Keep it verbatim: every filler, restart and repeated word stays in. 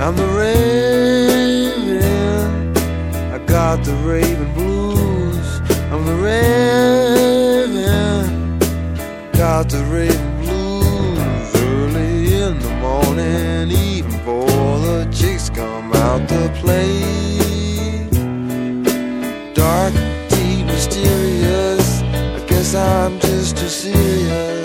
I'm the raven, I got the raven blues. I'm the raven, got the raven blues. Early in the morning, even before the chicks come out to play. Dark, deep, mysterious, I guess I'm just too serious.